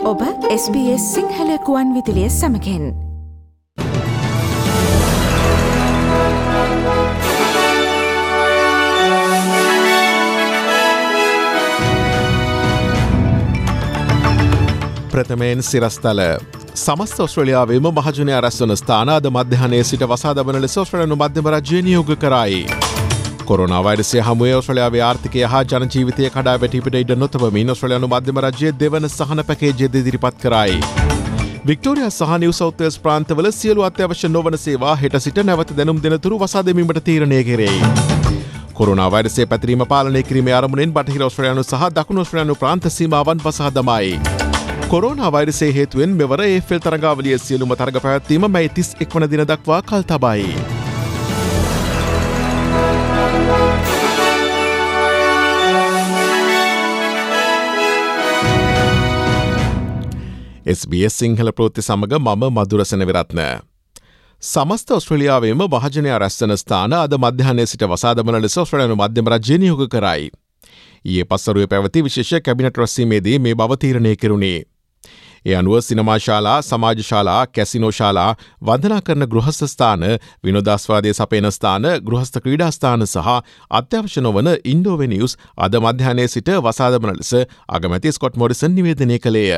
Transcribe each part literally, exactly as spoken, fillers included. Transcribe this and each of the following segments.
ඔබ S B S Sinhala කුවන් විදුලිය සමගින් ප්‍රථමයෙන් සිරස්තල සමස්ත ඔස්ට්‍රේලියාවේම මහජනයා රැස්වන ස්ථාන අද මධ්‍යහනයේ සිට වසා දමන ලෙස ඔස්ට්‍රේලියානු මධ්‍යම රජය නියෝග කරයි. කොරෝනා වෛරසය හමුවේ ඔස්ට්‍රේලියාවේ ආර්ථිකය හා ජන ජීවිතය කඩා වැටී පිට ඉඩ නොතබමින් ඔස්ට්‍රේලියානු මධ්‍යම රජය දෙවන සහන පැකේජය ඉදිරිපත් කරයි. වික්ටෝරියා සහ නිව් සවුත් වේල්ස් ප්‍රාන්තවල සියලු අත්‍යවශ්‍ය නොවන සේවා හෙට සිට නැවත දැනුම් දෙනතුරු වසා දැමීමට තීරණය කෙරෙයි. කොරෝනා වෛරසය පැතිරීම පාලනය කිරීමේ අරමුණෙන් බටහිර ඔස්ට්‍රේලියානු සහ දකුණු ඔස්ට්‍රේලියානු ප්‍රාන්ත සීමාවන් වසා දමයි. කොරෝනා වෛරසය හේතුවෙන් මෙවර ඒ ෆෙල් තරගාවලිය සියලුම තරග පැවැත්වීම මැයි තිස් එක් වන දින දක්වා කල් තබයි. S B S සිංහල ප්‍රවෘත්ති සමග මම මధుරසන විරත්න. සමස්ත ඔස්ට්‍රේලියාවේම මහජනයා රැස්වන ස්ථාන අද මධ්‍යහනයේ සිට වසා දමන ලෙස ඔස්ට්‍රේලියානු මධ්‍යම රජය නියෝග කරයි. ඊයේ පස්වරුවේ පැවති විශේෂ කැබිනට් රැස්වීමේදී මේ බව තීරණය කෙරුණේ. ඒ අනුව සිනමා ශාලා, සමාජ ශාලා, කැසිනෝ ශාලා, වන්දනා කරන ගෘහස්ථ ස්ථාන, විනෝදාස්වාදයේ සපයන ස්ථාන, ගෘහස්ථ ක්‍රීඩා ස්ථාන සහ අත්‍යවශ්‍ය නොවන ඉන්ඩෝ වෙනියුස් අද මධ්‍යහනයේ සිට වසා දමන ලෙස අගමැති ස්කොට් මොරිසන් නිවේදනය කළේය.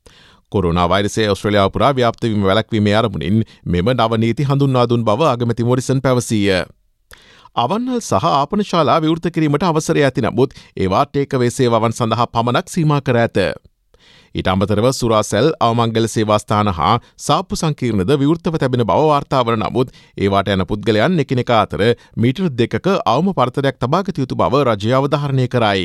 කොරෝනා වෛරසය ඔස්ට්‍රේලියාව පුරා ව්‍යාප්ත වීම වැළැක්වීමේ අරමුණින් මෙම නව නීති හඳුන්වා දුන් බව අගමැති මොරිසන් පැවසීය. අවන්හල් සහ ආපන ශාලා විවෘත කිරීමට අවසරය ඇති නමුත් ඒවා ටේකවේ සේවාවන් සඳහා පමණක් සීමා කර ඇත. ඊට අමතරව සුරාසැල්, අවමංගල සේවාස්ථාන හා සාප්පු සංකීර්ණද විවෘතව තැබෙන බව වාර්තා වන නමුත් ඒවාට යන පුද්ගලයන් එකිනෙකා අතර මීටර් දෙකක අවම පරතරයක් තබාගත යුතු බව රජය අවධාරණය කරයි.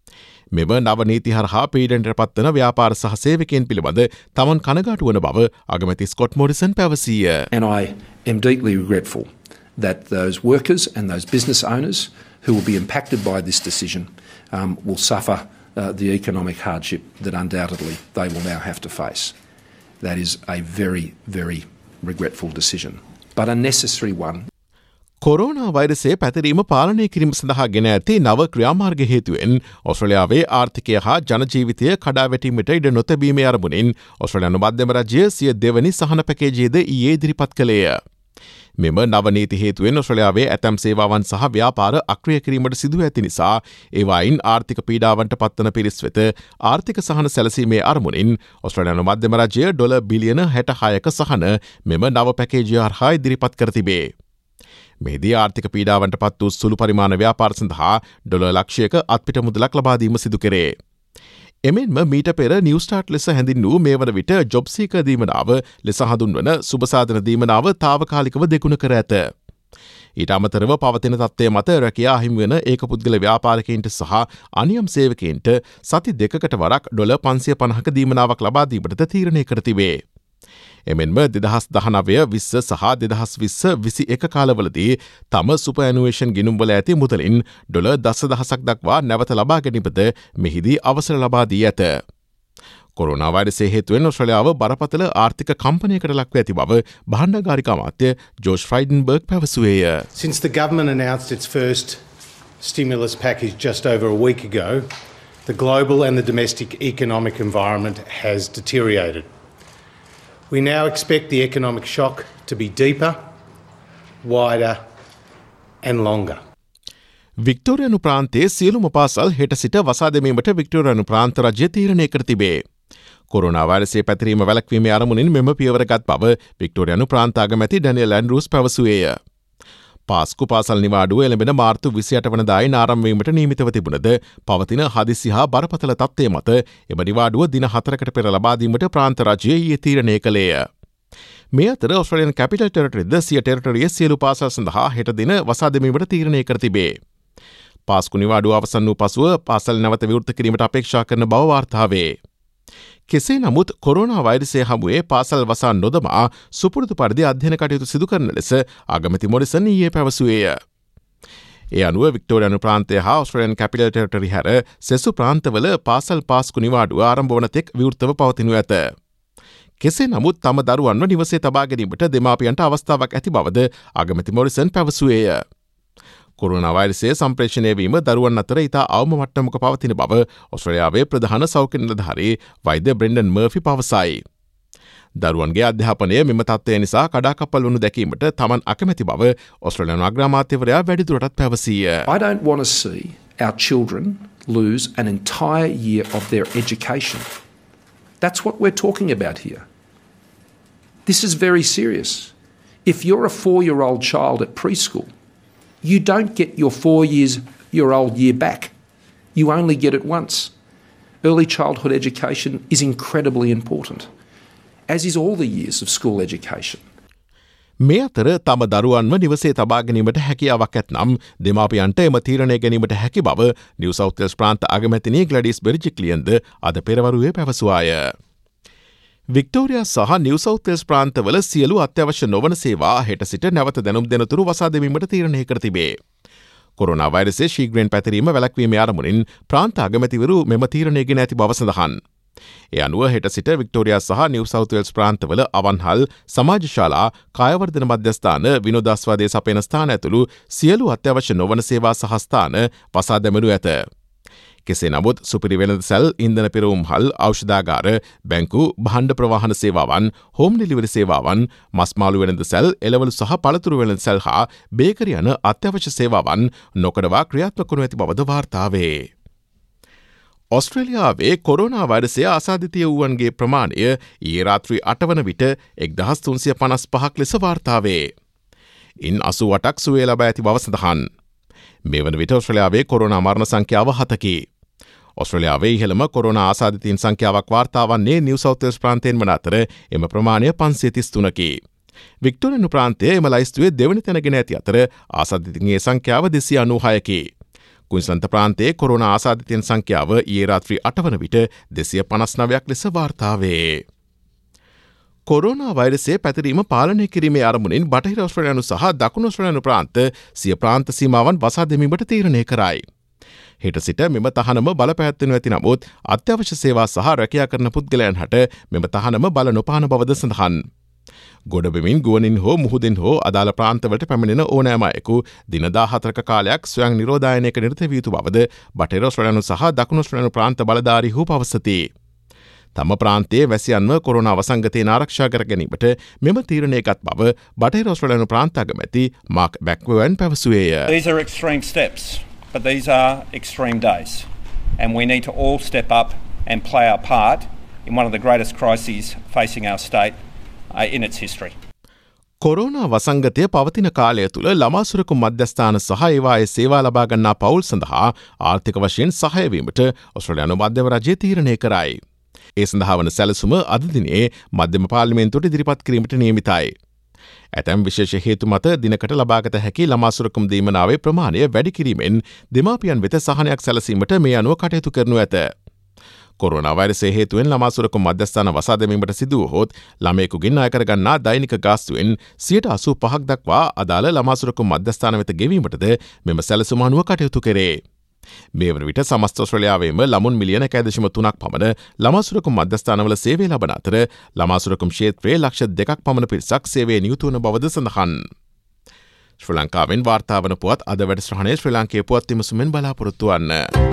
මෙම නව නීති හරහා පීඩනයට පත්වන ව්‍යාපාර සහ සේවකයන් පිළිබඳ තමන් කනගාටු වන බව අගමැති ස්කොට් මොරිසන් පැවසීය. And I am deeply regretful that those workers and those business owners who will be impacted by this decision um, will suffer uh, the economic hardship that undoubtedly they will now have to face. That is a very, very regretful decision, but a necessary one. Corona වෛරසය පැතිරීම පාලනය කිරීම සඳහා ගෙන ඇති නව ක්‍රියාමාර්ග හේතුවෙන් ඔස්ට්‍රේලියාවේ ආර්ථිකය හා ජනජීවිතය කඩා වැටීමට ඉඩ නොතැබීමේ අරමුණින් ඔස්ට්‍රේලියානු මධ්‍යම රජය සිය දෙවැනි සහන පැකේජයද ඊයේ ඉදිරිපත් කළේය. මෙම නව නීති හේතුවෙන් ඔස්ට්‍රේලියාවේ ඇතැම් සේවාවන් සහ ව්‍යාපාර අක්‍රිය කිරීමට සිදුව ඇති නිසා ඒවායින් ආර්ථික පීඩාවන්ට පත්වන පිරිස් වෙත ආර්ථික සහන සැලසීමේ අරමුණින් ඔස්ට්‍රේලියානු මධ්‍යම රජය ඩොලර් බිලියන හැට හයක සහන මෙම නව පැකේජය හරහා ඉදිරිපත් කර තිබේ. මෙහිදී ආර්ථික පීඩාවන්ට පත් වූ සුළු පරිමාණ ව්‍යාපාර සඳහා ඩොලර් ලක්ෂයක අත්පිට මුදලක් ලබා දීම සිදු කෙරේ. එමෙන්ම මීට පෙර නිව් ස්ටාර්ට් ලෙස හැඳින්වූ මේ වන විට ජොබ් සීකර් දීමනාව ලෙස හඳුන්වන සුබසාධන දීමනාව තාවකාලිකව දෙගුණ කර ඇත. ඊට අමතරව පවතින තත්ත්වය මත රැකියා අහිමි වන ඒක පුද්ගල ව්‍යාපාරිකයින්ට සහ අනියම් සේවකයින්ට සති දෙකකට වරක් ඩොලර් පන්සිය පනහක දීමනාවක් ලබා දීමටද තීරණය කර තිබේ. එමෙන්ම දෙදහස් දහනවය විස්ස සහ දෙදහස් විස්ස විසි එක කාලවලදී තම සුපඇනුවේෂන් ගිනුම්වල ඇති මුදලින් ඩොලර් දස දහසක් දක්වා නැවත ලබා ගැනීමද මෙහිදී අවසර ලබා දී ඇත. කොරෝනා වෛරසය හේතුවෙන් ඔස්ට්‍රේලියාව බරපතල ආර්ථික කම්පනයකට ලක්ව ඇති බව භාණ්ඩාගාරික අමාත්‍ය ජෝෂ් ෆ්‍රයිඩන්බර්ග් පැවසුවේය. Since the government announced its first stimulus package just over a week ago, the global and the domestic economic environment has deteriorated. We now expect the economic shock to be deeper, wider and longer. වික්ටෝරියානු ප්‍රාන්තයේ සියලුම පාසල් හෙට සිට වසා දැමීමට වික්ටෝරියානු ප්‍රාන්ත රජය තීරණය කර තිබේ. කොරෝනා වෛරසය පැතිරීම වැළැක්වීමේ අරමුණින් මෙම පියවර ගත් බව වික්ටෝරියානු ප්‍රාන්ත අගමැති ඩැනියල් ඇන්ඩ්‍රූස් පැවසුවේය. පාස්කු පාසල් නිවාඩුව එළඹෙන මාර්තු විසිඅට වනදායින් ආරම්භවීමට නියමිතව තිබුණද පවතින හදිසි හා බරපතල තත්ත්වය මත එම නිවාඩුව දින හතරකට පෙර ලබා දීමට ප්‍රාන්ත රජය ඊයේ තීරණය කළේය. මේ අතර ඔස්ට්‍රේලියන් කැපිටල් ටෙරිටරිද සිය ටෙරිටරියේ සියලු පාසල් සඳහා හෙට දින වසා දැමීමට තීරණය කර තිබේ. පාස්කු නිවාඩුව අවසන් වූ පසුව පාසල් නැවත විවෘත කිරීමට අපේක්ෂා කරන බව වාර්තා වේ. කෙසේ නමුත් කොරෝනා වෛරසය හමුවේ පාසල් වසා නොදමා සුපුරුදු පරිදි අධ්‍යයන කටයුතු සිදු කරන ලෙස අගමැති මොරිසන් ඊයේ පැවසුවේය. ඒ අනුව වික්ටෝරියානු ප්‍රාන්තය හා ඔස්ට්‍රේලියන් කැපිටල් ටෙරිටරි හැර සෙසු ප්‍රාන්තවල පාසල් පාස්කු නිවාඩුව ආරම්භ වන තෙක් විවෘතව පවතිනු ඇත. කෙසේ නමුත් තම දරුවන්ව නිවසේ තබා ගැනීමට දෙමාපියන්ට අවස්ථාවක් ඇති බවද අගමැති මොරිසන් පැවසුවේය. කොරෝනා වෛරසය සම්ප්‍රේෂණය වීම දරුවන් අතර ඉතා අවම මට්ටමක පවතින බව ඔස්ට්‍රේලියාවේ ප්‍රධාන සෞඛ්‍ය නිලධාරී වෛද්‍ය බ්‍රෙන්ඩන් මර්ෆි පවසයි. දරුවන්ගේ අධ්‍යාපනය මෙම තත්ත්වය නිසා කඩාකප්පල් වනු දැකීමට තමන් අකමැති බව ඔස්ට්‍රේලියානු අග්‍රාමාත්‍යවරයා වැඩිදුරටත් පැවසීය. I don't want to see our children lose an entire year of their education. That's what we're talking about here. This is very serious. If you're a four-year-old child at preschool, you don't get your four years your old year back. You only get it once. Early childhood education is incredibly important, as is all the years of school education. මේ අතර තම දරුවන්ව නිවසේ තබා ගැනීමට හැකියාවක් ඇතනම් දෙමාපියන්ට එම තීරණය ගැනීමට හැකි බව නිව් සවුත් වෙල්ස් ප්‍රාන්ත අගමැතිනි ග්ලැඩිස් බෙර්ජික්ලියන්ද අද පෙරවරුවේ පැවසුවාය. වික්ටෝරියා සහ නිව් සවුත් වෙල්ස් ප්‍රාන්තවල සියලු අත්‍යවශ්‍ය නොවන සේවා හෙට සිට නැවත දැනුම් දෙනතුරු වසා දැමීමට තීරණය කර තිබේ. කොරෝනා වෛරසය ශීඝ්‍රයෙන් පැතිරීම වැළැක්වීමේ අරමුණින් ප්‍රාන්ත අගමැතිවරු මෙම තීරණය ගෙන ඇති බව සඳහන්. ඒ අනුව හෙට සිට වික්ටෝරියා සහ නිව් සවුත් වෙල්ස් ප්‍රාන්තවල අවන්හල් සමාජශාලා කායවර්ධන මධ්‍යස්ථාන විනෝදාස්වාදය සපයන ස්ථාන ඇතුළු සියලු අත්‍යවශ්‍ය නොවන සේවා සහ ස්ථාන වසා දැමනු ඇත. කෙසේ නමුත් සුපිරි වෙළඳ සැල් ඉන්ධන පෙරවුම්හල් ඖෂධාගාර බැංකු භාණ්ඩ ප්‍රවාහන සේවාවන් හෝම් ඩෙලිවරි සේවාවන් මස්මාළු වෙළඳ සැල් එළවලු සහ පළතුරු වෙළඳ සැල් හා බේකරි යන අත්‍යවශ්‍ය සේවාවන් නොකඩවා ක්‍රියාත්මක වනු ඇති බවද වාර්තා වේ. ඔස්ට්‍රේලියාවේ කොරෝනා වෛරසය ආසාදිතය වූවන්ගේ ප්‍රමාණය ඊයේ රාත්‍රී අට වන විට එක්දහස් තුන්සිය පනස් පහක් ලෙස වාර්තාවේ. ඉන් අසූඅටක් සුවය ලබා ඇති බව සඳහන්. මේ වන විට ඔස්ට්‍රේලියාවේ කොරෝනා මරණ සංඛ්‍යාව හතකි. ඔස්ට්‍රේලියාවේ ඉහළම කොරෝනා ආසාදිතයින් සංඛ්‍යාවක් වාර්තා වන්නේ නිව් සවුත් වෙල්ස් ප්‍රාන්තයෙන් වන අතර එම ප්‍රමාණය පන්සිය තිස් තුනකි. වික්ටෝරියානු ප්‍රාන්තය එම ලයිස්තුවේ දෙවනි තැන ගෙන ඇති අතර ආසාදිතයින්ගේ සංඛ්‍යාව දෙසිය අනූහයකි. කුයින්ස්ලන්ත ප්‍රාන්තයේ කොරෝනා ආසාදිතයන් සංඛ්‍යාව ඊයේ රාත්‍රී අට වන විට දෙසිය පනස් නවයක් ලෙස වාර්තාවේ. කොරෝනා වෛරසය පැතිරීම පාලනය කිරීමේ අරමුණින් බටහිර ඔස්ට්‍රේලියානු සහ දකුණු ඔස්ට්‍රේලියානු ප්‍රාන්ත සිය ප්‍රාන්ත සීමාවන් වසා දැමීමට තීරණය කරයි. හෙට සිට මෙම තහනම බලපැවැත්වෙනු ඇති නමුත් අත්‍යවශ්‍ය සේවා සහ රැකියා කරන පුද්ගලයන් හට මෙම තහනම බල නොපාන බවද සඳහන්. ගොඩබිමින් ගුවනින් හෝ මුහුදින් හෝ අදාළ ප්‍රාන්තවලට පැමිණෙන ඕනෑම අයෙකු දින දාහතරක කාලයක් ස්වයං නිරෝධායනයක නිරත විය යුතු බවද බටහිර ඔස්ට්‍රේලියානු සහ දකුණු ඔස්ට්‍රේලියානු ප්‍රාන්ත බලධාරීහු පවසති. තම ප්‍රාන්තයේ වැසියන්ව කොරෝනා වසංගතයෙන් ආරක්ෂා කර ගැනීමට මෙම තීරණය ගත් බව බටහිර ඔස්ට්‍රේලියානු ප්‍රාන්ත අගමැති මාක් බැක්වෙන් පැවසුවේය. These are extreme steps, but these are extreme days, and we need to all step up and play our part in one of the greatest crises facing our state uh, in its history. Corona වසංගතය පවතින කාලය තුළ ළමාසුරකුම් මධ්‍යස්ථාන සහ ඒවායේ සේවා ලබා ගන්නා පවුල් සඳහා ආර්ථික වශයෙන් සහයවීමට ඔස්ට්‍රේලියානු මධ්‍යම රජය තීරණය කරයි. ඒ සඳහා වන සැලසුම අද දිනේ මධ්‍යම පාර්ලිමේන්තුවට ඉදිරිපත් කිරීමට නියමිතයි. ඇතැම් විශේෂ හේතු මත දිනකට ලබාගත හැකි ළමාසුරකුම් දීමනාවේ ප්‍රමාණය වැඩි කිරීමෙන් දෙමාපියන් වෙත සහනයක් සැලසීමට මේ අනුව කටයුතු කරනු ඇත. කොරෝනා වෛරසය හේතුවෙන් ළමාසුරකුම් මධ්‍යස්ථාන වසා දැමීමට සිදු වුවහොත් ළමයෙකුගෙන් අය කරගන්නා දෛනික ගාස්තුවෙන් සියයට අසූ පහක් දක්වා අදාළ ළමාසුරකුම් මධ්‍යස්ථාන වෙත ගෙවීමටද මෙම සැලසුම අනුව කටයුතු කරේ. මේ වන විට සමස්ත ඔස්ට්‍රේලියාවේම ළමුන් මිලියන එකයි දශම තුනක් පමණ ළමාසුරකුම් මධ්‍යස්ථානවල සේවය ලබන අතර ළමාසුරකුම් ක්ෂේත්‍රයේ ලක්ෂ දෙකක් පමණ පිරිසක් සේවයේ නියුතු වන බවද සඳහන්. ශ්‍රී ලංකාවෙන් වාර්තා වන පුවත් අද වැඩසටහනේ ශ්‍රී ලාංකේය පුවත් විමසුමෙන් බලාපොරොත්තු වන්න.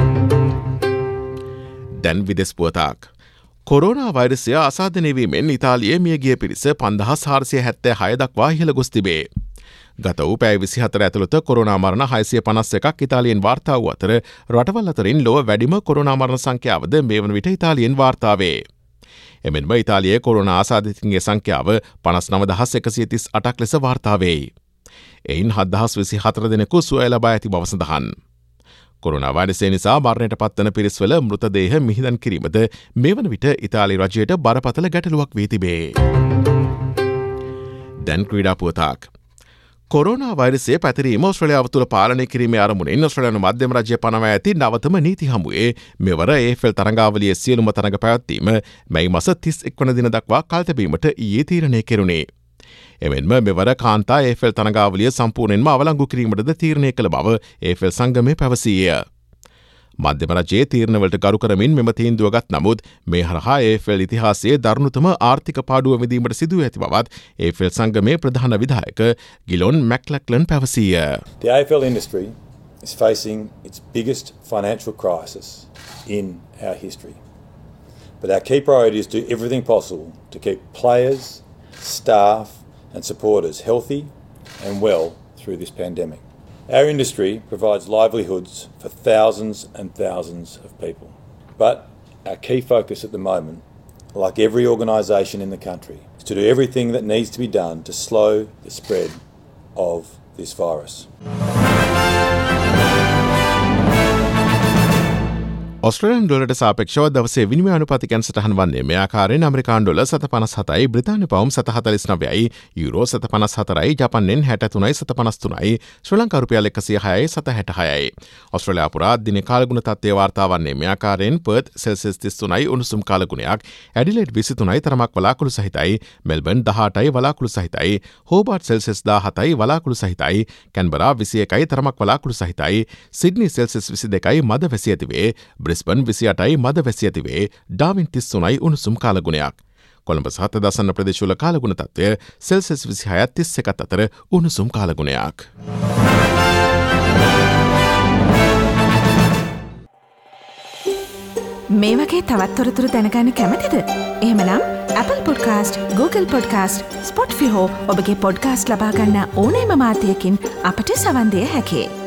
දැන් විදෙස් පුවතක්. කොරෝනා වෛරසය අසාධනය වීමෙන් ඉතාලියේ මියගිය පිරිස පන්දහස් හාරසිය හැත්තෑ හය දක්වා ඉහළ ගොස් තිබේ. ගත වූ පැය විසිහතර ඇතුළත කොරෝනා මරණ හයසිය පනස් එකක් ඉතාලියෙන් වාර්තා වූ අතර රටවල් අතරින් ලොව වැඩිම කොරෝනා මරණ සංඛ්‍යාවද මේ වන විට ඉතාලියෙන් වාර්තා වේ. එමෙන්ම ඉතාලියේ කොරෝනා ආසාදිතයින්ගේ සංඛ්‍යාව පනස් නව දහස් එකසිය තිස් අටක් ලෙස වාර්තා වෙයි. එයින් හත්දහස් විසිහතර දෙනෙකු සුවය ලබා ඇති බව සඳහන්. කොරෝනා වෛරසය නිසා මරණයට පත්වන පිරිස්වල මෘතදේහ මිහිදන් කිරීමද මේ වන විට ඉතාලි රජයට බරපතල ගැටලුවක් වී තිබේ. දැන් ක්‍රීඩා පුවතක්. කොරෝනා වෛරසය පැතිරීම ඔස්ට්‍රේලියාව තුළ පාලනය කිරීමේ අරමුණින් ඔස්ට්‍රේලියානු මධ්‍යම රජය පනවා ඇති නවතම නීති හමුවේ මෙවර ඒ එෆ් එල් තරඟාවලියේ සියලුම තරඟ පැවැත්වීම මැයි මස තිස් එක් වන දින දක්වා කල් තැබීමට ඊයේ තීරණය කෙරුණේ. එමෙන්ම මෙවර කාන්තා ඒ එෆ් එල් තරඟාවලිය සම්පූර්ණයෙන්ම අවලංගු කිරීමටද තීරණය කළ බව ඒ එෆ් එල් සංගමය පැවසීය. මධ්‍යම රජයේ තීරණවලට ගරු කරමින් මෙම තීන්දුව ගත් නමුත් මේ හරහා ඒ එෆ් එල් ඉතිහාසයේ දරුණුතම ආර්ථික පාඩුව විඳීමට සිදු ඇති බවත් ඒ එෆ් එල් සංගමේ ප්‍රධාන විධායක ගිලොන් මැක්ලක්ලන් පැවසීය. The A F L industry is facing its biggest financial crisis in our history. But our key priority is to do everything possible to keep players, staff and supporters healthy and well through this pandemic. Our industry provides livelihoods for thousands and thousands of people. But our key focus at the moment, like every organisation in the country, is to do everything that needs to be done to slow the spread of this virus. ඔස්ට්‍රේලියානු ඩොලරට සාපේක්ෂව දවසේ විනිමය අනුපාතිකයන් සටහන් වන්නේ මේ ආකාරයෙන් ඇමරිකානු dollar සත පනස් හතයි, බ්‍රිතාන්‍ය පවුම් සත හතළිස් නවයයි, යුරෝ සත පනස් හතරයි, ජපන් යෙන් හැට තුනයි සත පනස් තුනයි, ශ්‍රී ලංකා රුපියල් එකසිය හයයි සත හැට හයයි. ඔස්ට්‍රේලියාව පුරා දින කාලගුණ තත්ත්වය වාර්තා වන්නේ මේ ආකාරයෙන් පර්ත් සෙල්සියස් තිස් තුනයි උණුසුම් කාලගුණයක්, ඇඩිලේඩ් විසි තුනයි තරමක් වලාකුළු සහිතයි, මෙල්බර්න් දහඅටයි වලාකුළු සහිතයි, හෝබාර්ට් සෙල්සියස් දාහතයි වලාකුළු සහිතයි, කැන්බරා විසි එකයි තරමක් වලාකුළු සහිතයි, සිඩ්නි සෙල්සියස් විසි දෙකයි මද වැසි ඇතිවේ, බ්‍රිස්බන් විසි අටයි මද වැසි ඇතිවේ, ඩාවින් තිස් තුනයි උණුසුම් කාලගුණයක්. කොළඹ සහත දසන්න ප්‍රදේශවල කාලගුණ තත්ත්වය සෙල්සියස් විසි හයත් තිස් එකත් අතර උණුසුම් කාලගුණයක්. මේ වගේ තවත් තොරතුරු දැනගන්න කැමතිද? එහෙමනම් Apple Podcast, Google Podcast, Spotify හෝ ඔබගේ පොඩ්කාස්ට් ලබා ගන්න ඕනෑම මාධ්‍යයකින් අපට සවන් දෙය හැකියි.